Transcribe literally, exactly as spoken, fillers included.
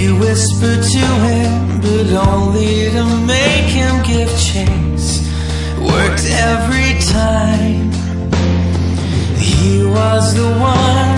He whispered to him, but only to make him give chase. Worked every time. He was the one